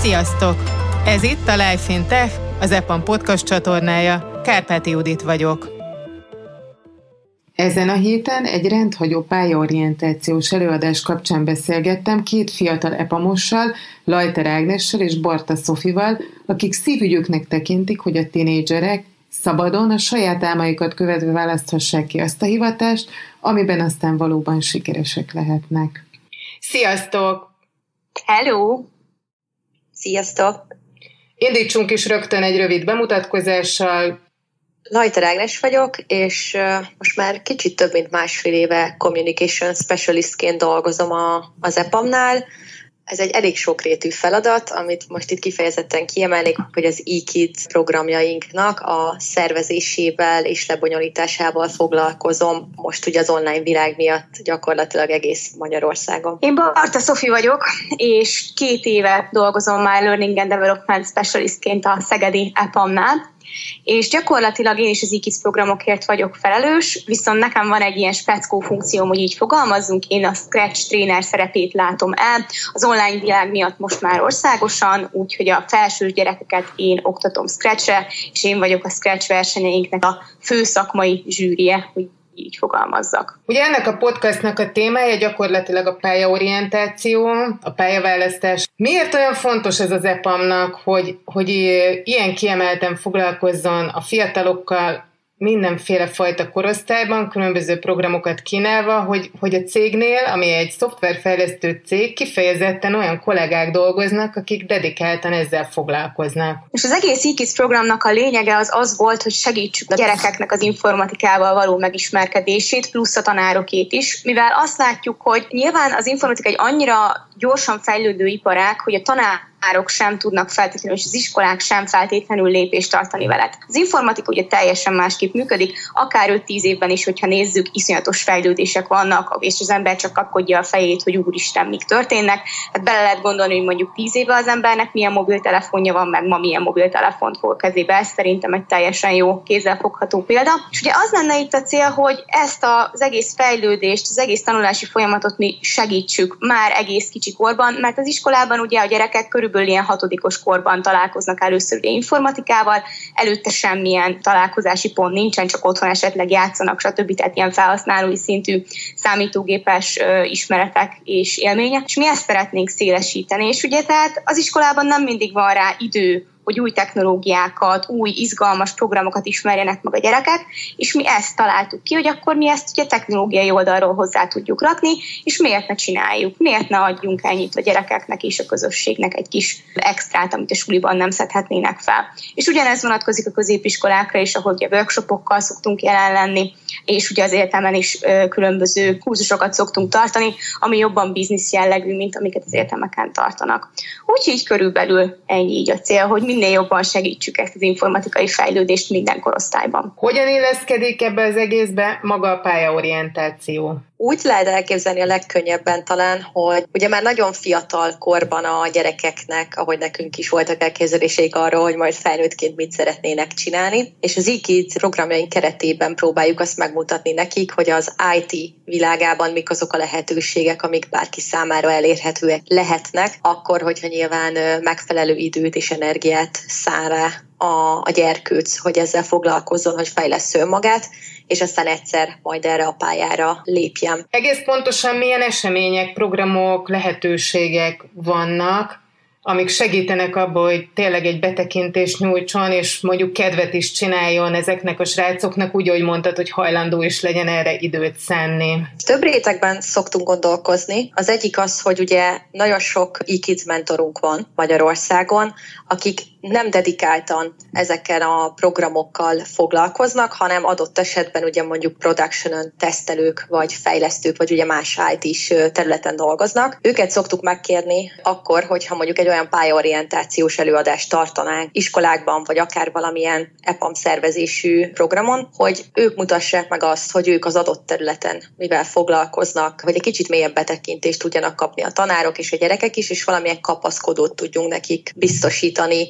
Sziasztok! Ez itt a Life in Tech, az EPAM podcast csatornája. Kárpáti Judit vagyok. Ezen a héten egy rendhagyó pályaorientációs előadás kapcsán beszélgettem két fiatal EPAMossal, Lajter Ágnessel és Barta Szofival, akik szívügyüknek tekintik, hogy a tinédzserek szabadon a saját álmaikat követve választhassák ki azt a hivatást, amiben aztán valóban sikeresek lehetnek. Sziasztok! Hello! Sziasztok! Indítsunk is rögtön egy rövid bemutatkozással. Lajter Ágnes vagyok, és most már kicsit több mint másfél éve communication specialistként dolgozom az EPAM-nál. Ez egy elég sokrétű feladat, amit most itt kifejezetten kiemelnék, hogy az eKids programjainknak a szervezésével és lebonyolításával foglalkozom most ugye az online világ miatt gyakorlatilag egész Magyarországon. Én Barta Szofi vagyok, és 2 éve dolgozom már Learning and Development Specialistként a szegedi EPAM-nál, és gyakorlatilag én is az eKids programokért vagyok felelős, viszont nekem van egy ilyen speckó funkcióm, hogy így fogalmazzunk, én a Scratch tréner szerepét látom el, az online világ miatt most már országosan, úgyhogy a felsős gyerekeket én oktatom Scratch-re, és én vagyok a Scratch versenyeinknek a fő szakmai zsűrije, hogy így fogalmazzak. Ugye ennek a podcastnak a témája gyakorlatilag a pályaorientáció, a pályaválasztás. Miért olyan fontos ez az EPAM-nak, hogy ilyen kiemelten foglalkozzon a fiatalokkal mindenféle fajta korosztályban, különböző programokat kínálva, hogy a cégnél, ami egy szoftverfejlesztő cég, kifejezetten olyan kollégák dolgoznak, akik dedikáltan ezzel foglalkoznak. És az egész eKids programnak a lényege az volt, hogy segítsük a gyerekeknek az informatikával való megismerkedését, plusz a tanárokét is, mivel azt látjuk, hogy nyilván az informatika egy annyira gyorsan fejlődő iparág, hogy a tanárok sem tudnak feltétlenül, és az iskolák sem feltétlenül lépést tartani veled. Az informatika ugye teljesen másképp működik, akár 5-10 évben is, hogyha nézzük, iszonyatos fejlődések vannak, és az ember csak kapkodja a fejét, hogy úristen, mik történnek. Hát bele lehet gondolni, hogy mondjuk 10 éve az embernek milyen mobiltelefonja van, meg ma milyen mobiltelefont fog kezébe. Ez szerintem egy teljesen jó, kézzelfogható példa. És ugye az lenne itt a cél, hogy ezt az egész fejlődést, az egész tanulási folyamatot mi segítsük már egész kicsi korban, mert az iskolában ugye a gyerekek körülbelül ilyen 6. korban találkoznak először ugye informatikával, előtte semmilyen találkozási pont nincsen, csak otthon esetleg játszanak, stb. Tehát ilyen felhasználói szintű számítógépes ismeretek és élmények, és mi ezt szeretnénk szélesíteni, és ugye tehát az iskolában nem mindig van rá idő, hogy új technológiákat, új izgalmas programokat ismerjenek meg a gyerekek, és mi ezt találtuk ki, hogy akkor mi ezt ugye technológiai oldalról hozzá tudjuk rakni, és miért ne csináljuk, miért ne adjunk ennyit a gyerekeknek és a közösségnek egy kis extrát, amit a suliban nem szedhetnének fel. És ugyanez vonatkozik a középiskolákra is, ahol ugye workshopokkal szoktunk jelen lenni, és ugye az egyetemen is különböző kurzusokat szoktunk tartani, ami jobban biznisz jellegű, mint amiket az egyetemeken tartanak. Úgyhogy körülbelül ennyi így a cél, hogy minél jobban segítsük ezt az informatikai fejlődést minden korosztályban. Hogyan illeszkedik ebbe az egészbe maga a pályaorientáció? Úgy lehet elképzelni a legkönnyebben talán, hogy ugye már nagyon fiatal korban a gyerekeknek, ahogy nekünk is voltak elképzeléseik arról, hogy majd felnőttként mit szeretnének csinálni, és az eKids programjaink keretében próbáljuk azt megmutatni nekik, hogy az IT világában mik azok a lehetőségek, amik bárki számára elérhetőek lehetnek, akkor, hogyha nyilván megfelelő időt és energiát szán rá a gyerkőc, hogy ezzel foglalkozzon, hogy fejlessz önmagát, és aztán egyszer majd erre a pályára lépjem. Egész pontosan milyen események, programok, lehetőségek vannak, amik segítenek abba, hogy tényleg egy betekintést nyújtson, és mondjuk kedvet is csináljon ezeknek a srácoknak, úgy, ahogy mondtad, hogy hajlandó is legyen erre időt szánni. Több rétegben szoktunk gondolkozni. Az egyik az, hogy ugye nagyon sok eKids mentorunk van Magyarországon, akik nem dedikáltan ezekkel a programokkal foglalkoznak, hanem adott esetben ugye mondjuk production-ön tesztelők, vagy fejlesztők, vagy ugye más IT-s területen dolgoznak. Őket szoktuk megkérni akkor, hogyha mondjuk egy olyan pályaorientációs előadást tartanánk iskolákban, vagy akár valamilyen EPAM szervezésű programon, hogy ők mutassák meg azt, hogy ők az adott területen mivel foglalkoznak, hogy egy kicsit mélyebb betekintést tudjanak kapni a tanárok és a gyerekek is, és valamilyen kapaszkodót tudjunk nekik biztosítani,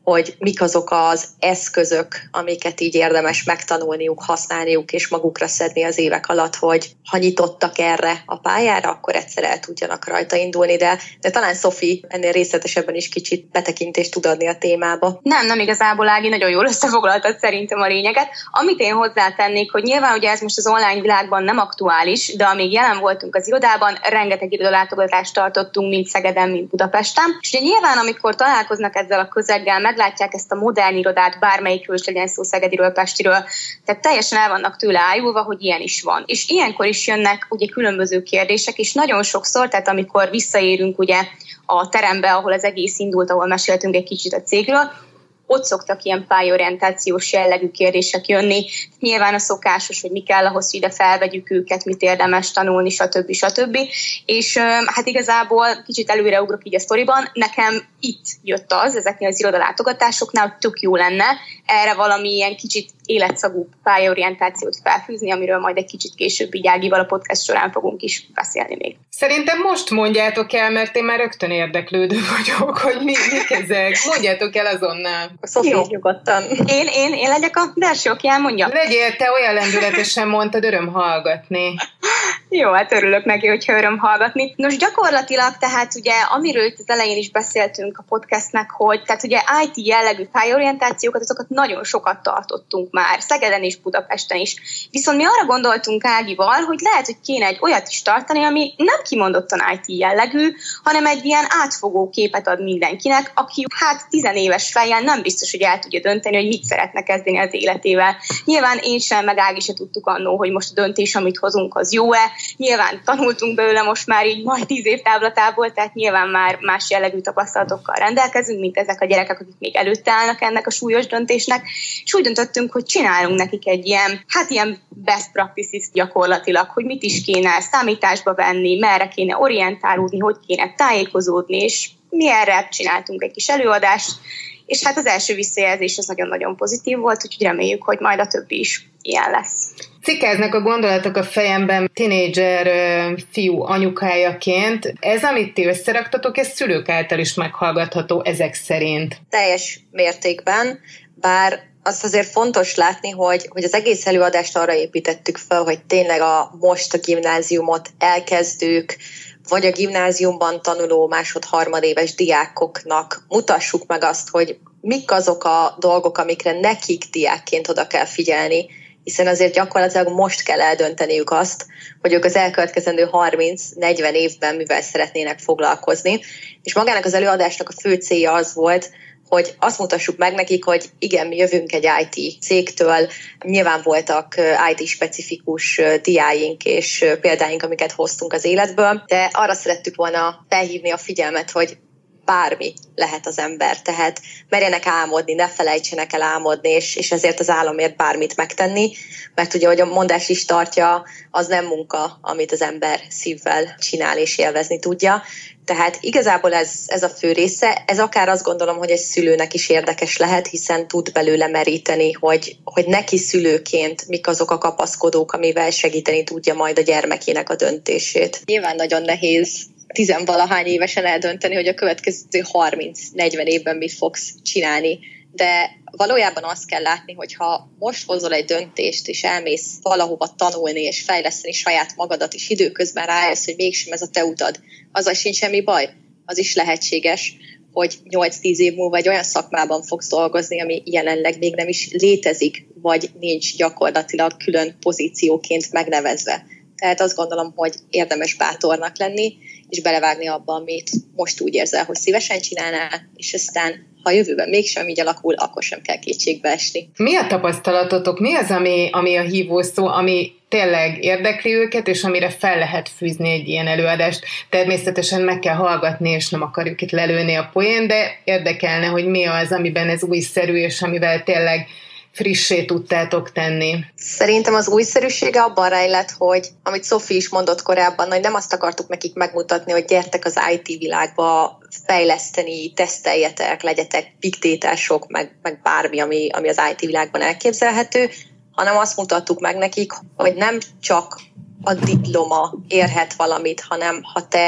hogy mik azok az eszközök, amiket így érdemes megtanulniuk, használniuk, és magukra szedni az évek alatt, hogy ha nyitottak erre a pályára, akkor egyszer el tudjanak rajta indulni, de talán Szofi ennél részletesebben is kicsit betekintést tud adni a témába. Nem igazából, Ági, nagyon jól összefoglaltad szerintem a lényeget. Amit én hozzátennék, hogy nyilván ugye ez most az online világban nem aktuális, de amíg jelen voltunk az irodában, rengeteg irodalátogatást tartottunk, mind Szegeden, mind Budapesten. És ugye nyilván, amikor találkoznak ezzel a közeggel, meglátják ezt a modern irodát, bármelyikről is legyen szó, Szegediről, Pestiről, tehát teljesen el vannak tőle ájulva, hogy ilyen is van. És ilyenkor is jönnek ugye különböző kérdések, és nagyon sokszor, tehát amikor visszaérünk ugye a terembe, ahol az egész indult, ahol meséltünk egy kicsit a cégről, ott szoktak ilyen pályorientációs jellegű kérdések jönni. Nyilván a szokásos, hogy mi kell ahhoz, hogy ide felvegyük őket, mit érdemes tanulni, stb. És hát igazából kicsit előreugrok így a sztoriban, nekem itt jött az, ezeknél az irodalátogatásoknál, hogy tök jó lenne erre valami ilyen kicsit életszagú pályorientációt felfűzni, amiről majd egy kicsit később így Ágival a podcast során fogunk is beszélni még. Szerintem most mondjátok el, mert én már rögtön érdeklődő vagyok, hogy mik ezek. Mondjátok el azonnal. Szofi, nyugodtan. Én legyek a első, aki elmondja. Legyél, te olyan lendületesen mondtad, öröm hallgatni. Jó, hát örülök neki, hogyha öröm hallgatni. Nos, gyakorlatilag tehát ugye, amiről itt az elején is beszéltünk a podcastnek, hogy tehát ugye IT jellegű pályorientációkat, azokat nagyon sokat tartottunk már, Szegeden és Budapesten is. Viszont mi arra gondoltunk Ágival, hogy lehet, hogy kéne egy olyat is tartani, ami nem kimondottan IT jellegű, hanem egy ilyen átfogó képet ad mindenkinek, aki hát 10 éves fejjel nem biztos, hogy el tudja dönteni, hogy mit szeretne kezdeni az életével. Nyilván én sem, meg Ági se tudtuk annó, hogy most a döntés, amit hozunk, az jó-e. Nyilván tanultunk belőle most már így majd 10 év távlatából, tehát nyilván már más jellegű tapasztalatokkal rendelkezünk, mint ezek a gyerekek, akik még előtte állnak ennek a súlyos döntésnek, és úgy döntöttünk, hogy csinálunk nekik egy ilyen best practices gyakorlatilag, hogy mit is kéne számításba venni, merre kéne orientálódni, hogy kéne tájékozódni, és mi erre csináltunk egy kis előadást, és hát az első visszajelzés az nagyon-nagyon pozitív volt, úgyhogy reméljük, hogy majd a többi is ilyen lesz. Cikáznak a gondolatok a fejemben tínédzser fiú anyukájaként. Ez, amit ti összeraktatok, ez szülők által is meghallgatható ezek szerint. Teljes mértékben, bár azt azért fontos látni, hogy az egész előadást arra építettük fel, hogy tényleg most a gimnáziumot elkezdők, vagy a gimnáziumban tanuló másod-harmadéves diákoknak mutassuk meg azt, hogy mik azok a dolgok, amikre nekik diákként oda kell figyelni, hiszen azért gyakorlatilag most kell eldönteniük azt, hogy ők az elkövetkezendő 30-40 évben mivel szeretnének foglalkozni. És magának az előadásnak a fő célja az volt, hogy azt mutassuk meg nekik, hogy igen, mi jövünk egy IT cégtől, nyilván voltak IT-specifikus diáink és példáink, amiket hoztunk az életből, de arra szerettük volna felhívni a figyelmet, hogy bármi lehet az ember, tehát merjenek álmodni, ne felejtsenek el álmodni, és ezért az álomért bármit megtenni, mert ugye, ahogy a mondás is tartja, az nem munka, amit az ember szívvel csinál és élvezni tudja. Tehát igazából ez a fő része, ez akár azt gondolom, hogy egy szülőnek is érdekes lehet, hiszen tud belőle meríteni, hogy neki szülőként mik azok a kapaszkodók, amivel segíteni tudja majd a gyermekének a döntését. Nyilván nagyon nehéz tizenvalahány évesen eldönteni, hogy a következő 30-40 évben mit fogsz csinálni. De valójában azt kell látni, hogy ha most hozol egy döntést, és elmész valahova tanulni, és fejleszteni saját magadat, és időközben rájössz, hogy mégsem ez a te utad, azzal sincs semmi baj. Az is lehetséges, hogy 8-10 év múlva egy olyan szakmában fogsz dolgozni, ami jelenleg még nem is létezik, vagy nincs gyakorlatilag külön pozícióként megnevezve. Tehát azt gondolom, hogy érdemes bátornak lenni, és belevágni abba, amit most úgy érzel, hogy szívesen csinálnál, és aztán, ha a jövőben mégsem így alakul, akkor sem kell kétségbe esni. Mi a tapasztalatotok? Mi az, ami a hívószó, ami tényleg érdekli őket, és amire fel lehet fűzni egy ilyen előadást? Természetesen meg kell hallgatni, és nem akarjuk itt lelőni a poén, de érdekelne, hogy mi az, amiben ez újszerű, és amivel tényleg frissé tudtátok tenni. Szerintem az újszerűsége abban rejlett, hogy amit Szofi is mondott korábban, hogy nem azt akartuk nekik megmutatni, hogy gyertek az IT világba fejleszteni, teszteljetek, legyetek big data-sok, meg bármi, ami az IT világban elképzelhető, hanem azt mutattuk meg nekik, hogy nem csak a diploma érhet valamit, hanem ha te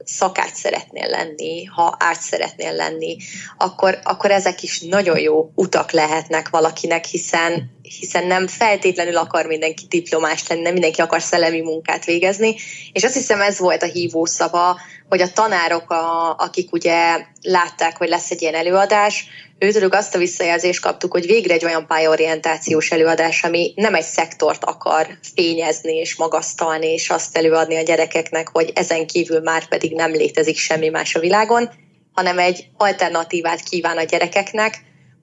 szakács szeretnél lenni, ha árt szeretnél lenni, akkor ezek is nagyon jó utak lehetnek valakinek, hiszen nem feltétlenül akar mindenki diplomás lenni, nem mindenki akar szellemi munkát végezni, és azt hiszem ez volt a hívószava, hogy a tanárok, akik ugye látták, hogy lesz egy ilyen előadás, őtőlük azt a visszajelzést kaptuk, hogy végre egy olyan pályaorientációs előadás, ami nem egy szektort akar fényezni és magasztalni, és azt előadni a gyerekeknek, hogy ezen kívül már pedig nem létezik semmi más a világon, hanem egy alternatívát kíván a gyerekeknek,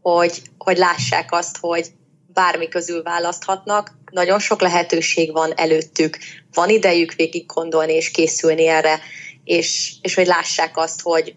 hogy lássák azt, hogy bármi közül választhatnak, nagyon sok lehetőség van előttük, van idejük végig gondolni és készülni erre, és hogy lássák azt, hogy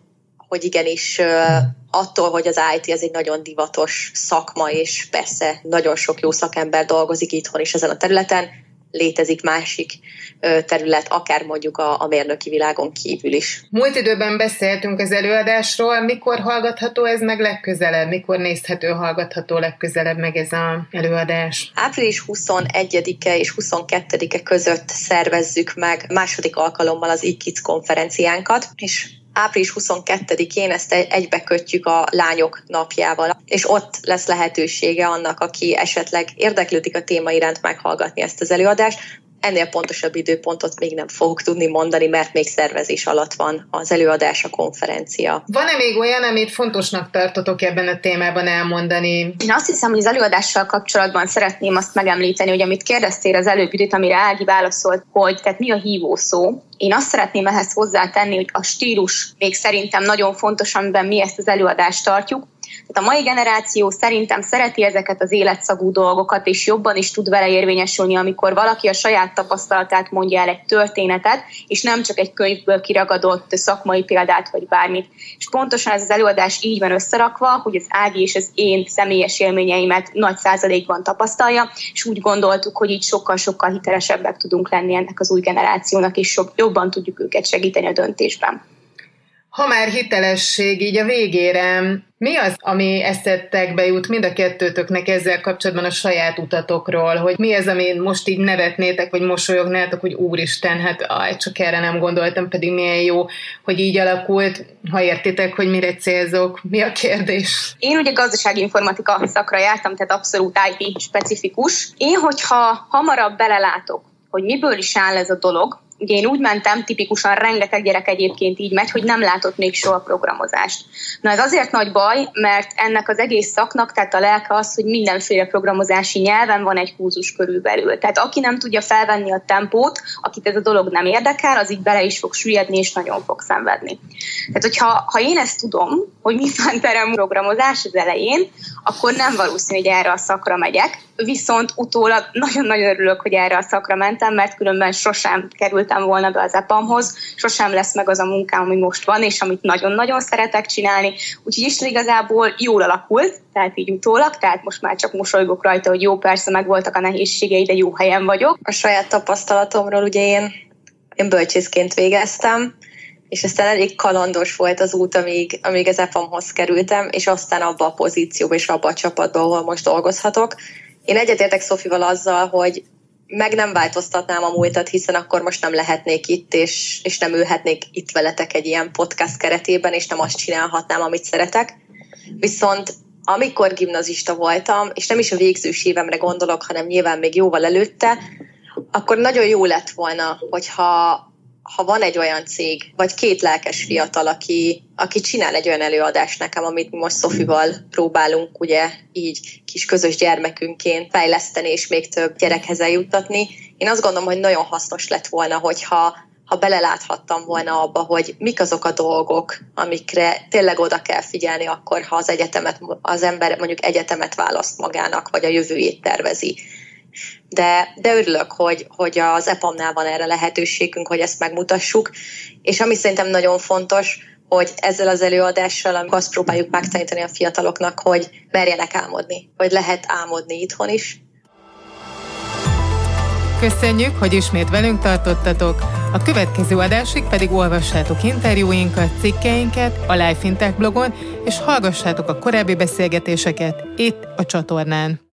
igenis attól, hogy az IT ez egy nagyon divatos szakma, és persze nagyon sok jó szakember dolgozik itthon is ezen a területen, létezik másik terület, akár mondjuk a mérnöki világon kívül is. Múlt időben beszéltünk az előadásról, mikor hallgatható ez meg legközelebb? Mikor nézhető, hallgatható legközelebb meg ez az előadás? Április 21-e és 22-e között szervezzük meg második alkalommal az eKids konferenciánkat, és április 22-én ezt egybekötjük a lányok napjával, és ott lesz lehetősége annak, aki esetleg érdeklődik a téma iránt meghallgatni ezt az előadást. Ennél pontosabb időpontot még nem fogok tudni mondani, mert még szervezés alatt van az előadás, a konferencia. Van-e még olyan, amit fontosnak tartotok ebben a témában elmondani? Én azt hiszem, hogy az előadással kapcsolatban szeretném azt megemlíteni, hogy amit kérdeztél az előbb időt, amire Ági válaszolt, hogy tehát mi a hívószó. Én azt szeretném ehhez hozzátenni, hogy a stílus még szerintem nagyon fontos, amiben mi ezt az előadást tartjuk. Tehát a mai generáció szerintem szereti ezeket az életszagú dolgokat, és jobban is tud vele érvényesülni, amikor valaki a saját tapasztalatát mondja el, egy történetet, és nem csak egy könyvből kiragadott szakmai példát, vagy bármit. És pontosan ez az előadás így van összerakva, hogy az Ági és az én személyes élményeimet nagy százalékban tapasztalja, és úgy gondoltuk, hogy így sokkal-sokkal hitelesebbek tudunk lenni ennek az új generációnak, és jobban tudjuk őket segíteni a döntésben. Ha már hitelesség, így a végére, mi az, ami eszetekbe jut mind a kettőtöknek ezzel kapcsolatban a saját utatokról, hogy mi az, amin most így nevetnétek, vagy mosolyognátok, hogy úristen, hát csak erre nem gondoltam, pedig milyen jó, hogy így alakult, ha értitek, hogy mire célzok. Mi a kérdés? Én ugye gazdasági informatika szakra jártam, tehát abszolút IT specifikus. Én, hogyha hamarabb belelátok, hogy miből is áll ez a dolog, ugye én úgy mentem, tipikusan rengeteg gyerek egyébként így megy, hogy nem látott még soha programozást. Na ez azért nagy baj, mert ennek az egész szaknak, tehát a lelke az, hogy mindenféle programozási nyelven van egy kurzus körülbelül. Tehát aki nem tudja felvenni a tempót, akit ez a dolog nem érdekel, az így bele is fog süllyedni, és nagyon fog szenvedni. Tehát hogyha én ezt tudom, hogy mi van terem programozás az elején, akkor nem valószínű, hogy erre a szakra megyek, viszont utólag nagyon-nagyon örülök, hogy erre a szakra mentem, mert különben sosem kerültem volna be az EPAM-hoz, sosem lesz meg az a munkám, ami most van, és amit nagyon-nagyon szeretek csinálni. Úgyhogy Isten igazából jól alakult, tehát így utólag, tehát most már csak mosolygok rajta, hogy jó, persze megvoltak a nehézségei, de jó helyen vagyok. A saját tapasztalatomról ugye én bölcsészként végeztem, és aztán elég kalandos volt az út, amíg az EPAM-hoz kerültem, és aztán abba a pozícióba és abba a csapatba, ahol most dolgozhatok. Én egyetértek Szofival azzal, hogy meg nem változtatnám a múltat, hiszen akkor most nem lehetnék itt, és nem ülhetnék itt veletek egy ilyen podcast keretében, és nem azt csinálhatnám, amit szeretek. Viszont amikor gimnazista voltam, és nem is a végzős évemre gondolok, hanem nyilván még jóval előtte, akkor nagyon jó lett volna, hogyha van egy olyan cég, vagy két lelkes fiatal, aki csinál egy olyan előadást nekem, amit most Szofival próbálunk ugye így kis közös gyermekünként fejleszteni, és még több gyerekhez eljuttatni. Én azt gondolom, hogy nagyon hasznos lett volna, hogyha beleláthattam volna abba, hogy mik azok a dolgok, amikre tényleg oda kell figyelni akkor, ha az ember mondjuk egyetemet választ magának, vagy a jövőjét tervezi. De örülök, hogy az EPAM-nál van erre lehetőségünk, hogy ezt megmutassuk, és ami szerintem nagyon fontos, hogy ezzel az előadással, amikor azt próbáljuk megtanítani a fiataloknak, hogy merjenek álmodni, hogy lehet álmodni itthon is. Köszönjük, hogy ismét velünk tartottatok. A következő adásig pedig olvassátok interjúinkat, cikkeinket a Life in Tech blogon, és hallgassátok a korábbi beszélgetéseket itt a csatornán.